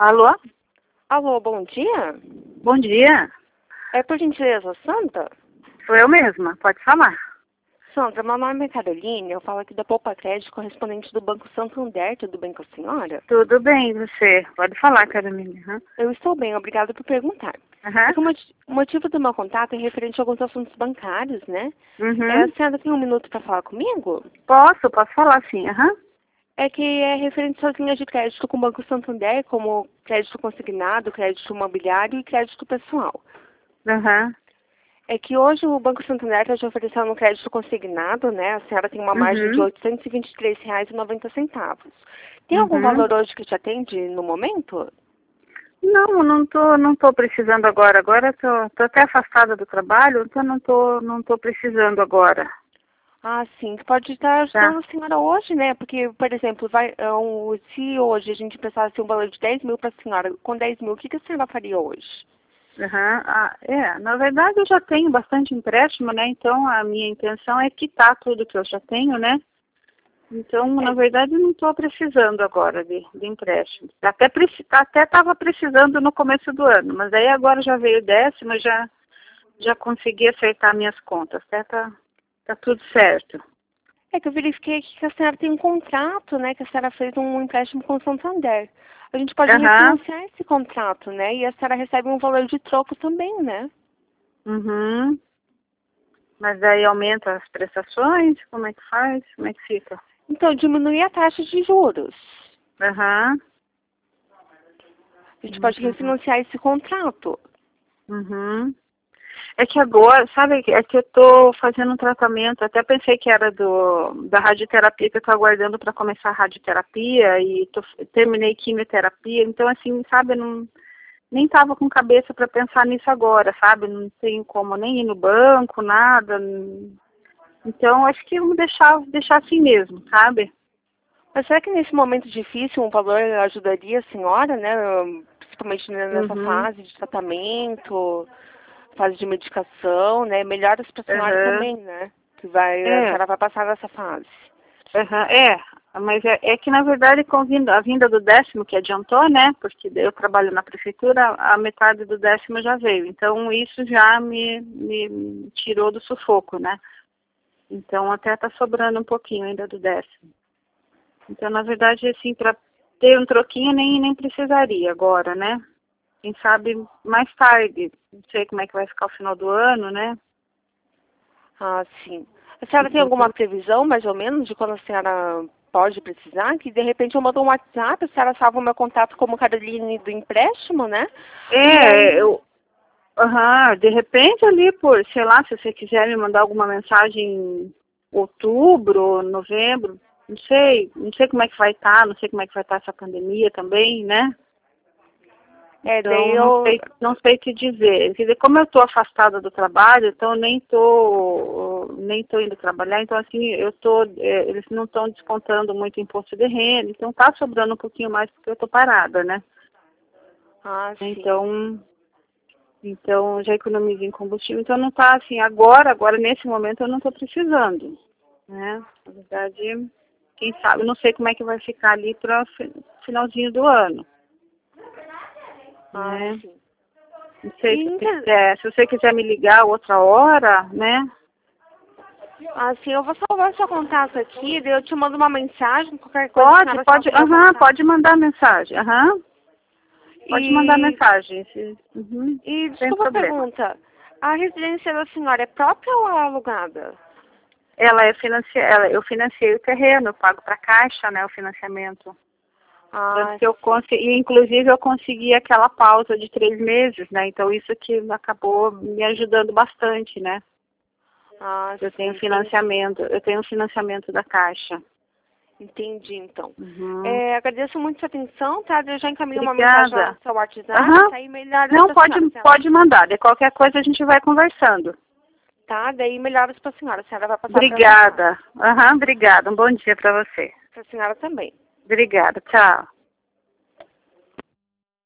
Alô? Alô, bom dia? Bom dia. É por gentileza, Sandra? Sou eu mesma, pode falar. Sandra, meu nome é Caroline, eu falo aqui da Poupa Crédito, correspondente do Banco Santander, tudo bem com a senhora? Tudo bem, você? Pode falar, Carolina. Eu estou bem, obrigada por perguntar. É que o motivo do meu contato é referente a alguns assuntos bancários, né? A senhora tem um minuto para falar comigo? Posso falar sim. É que é referente às linhas de crédito com o Banco Santander, como crédito consignado, crédito imobiliário e crédito pessoal. É que hoje o Banco Santander está te oferecendo um crédito consignado, né? A senhora tem uma margem de R$ 823,90. Tem algum valor hoje que te atende no momento? Não tô precisando agora. Agora tô até afastada do trabalho, então não tô precisando agora. Ah, sim. Pode estar ajudando a senhora hoje, né? Porque, por exemplo, se hoje a gente precisasse um valor de 10 mil para a senhora, com 10 mil, o que a senhora faria hoje? Na verdade eu já tenho bastante empréstimo, né? Então a minha intenção é quitar tudo que eu já tenho, né? Então, na verdade, eu não estou precisando agora de empréstimo. Até estava precisando no começo do ano, mas aí agora já veio o 10º, já consegui acertar minhas contas, tá tudo certo. É que eu verifiquei aqui que a senhora tem um contrato, né? Que a senhora fez um empréstimo com o Santander. A gente pode refinanciar esse contrato, né? E a senhora recebe um valor de troco também, né? Mas daí aumenta as prestações? Como é que faz? Como é que fica? Então, diminui a taxa de juros. A gente pode refinanciar esse contrato. É que agora, sabe, é que eu tô fazendo um tratamento, até pensei que era da radioterapia, que eu tô aguardando para começar a radioterapia, e terminei quimioterapia, então assim, sabe, nem tava com cabeça para pensar nisso agora, sabe, não tenho como nem ir no banco, nada, então acho que vamos deixar assim mesmo, sabe? Mas será que nesse momento difícil um valor ajudaria a senhora, né, principalmente nessa fase de tratamento, fase de medicação, né? Melhoras para a senhora também, né? Que a senhora vai passar nessa fase. Mas é que na verdade com a vinda do 10º que adiantou, né? Porque eu trabalho na prefeitura, a metade do 10º já veio. Então isso já me tirou do sufoco, né? Então até tá sobrando um pouquinho ainda do 10º. Então na verdade assim, para ter um troquinho nem precisaria agora, né? Quem sabe mais tarde, não sei como é que vai ficar o final do ano, né? Ah, sim. A senhora tem alguma previsão, mais ou menos, de quando a senhora pode precisar? Que de repente eu mando um WhatsApp, a senhora salva o meu contato como Caroline do empréstimo, né? De repente ali por, sei lá, se você quiser me mandar alguma mensagem em outubro, novembro, não sei como é que vai estar, não sei como é que vai estar essa pandemia também, né? Então, não sei te dizer. Quer dizer, como eu estou afastada do trabalho, então nem tô indo trabalhar, então assim, eles não estão descontando muito imposto de renda, então tá sobrando um pouquinho mais porque eu estou parada, né? Ah, sim. Então já economizei em combustível, então não tá assim, agora nesse momento eu não estou precisando, né? Na verdade, quem sabe, não sei como é que vai ficar ali para finalzinho do ano. Sim. Não sei se você quiser me ligar outra hora, né? Sim, eu vou salvar seu contato aqui, daí eu te mando uma mensagem, qualquer coisa. Pode mandar mensagem, Pode mandar mensagem. E desculpa a pergunta, a residência da senhora é própria ou é alugada? Eu financiei o terreno, eu pago para a Caixa, né, o financiamento. Inclusive eu consegui aquela pausa de 3 meses, né? Então isso que acabou me ajudando bastante, né? Eu tenho financiamento da Caixa. Entendi, então. Agradeço muito sua atenção, tá? Eu já encaminho uma Obrigada. mensagem no seu WhatsApp, tá? E melhoras Não, pra senhora. pode mandar. De qualquer coisa a gente vai conversando. Tá? Daí melhoras pra senhora. A senhora vai passar Obrigada. Obrigada. Um bom dia para você. Pra senhora também. Obrigada. Tchau.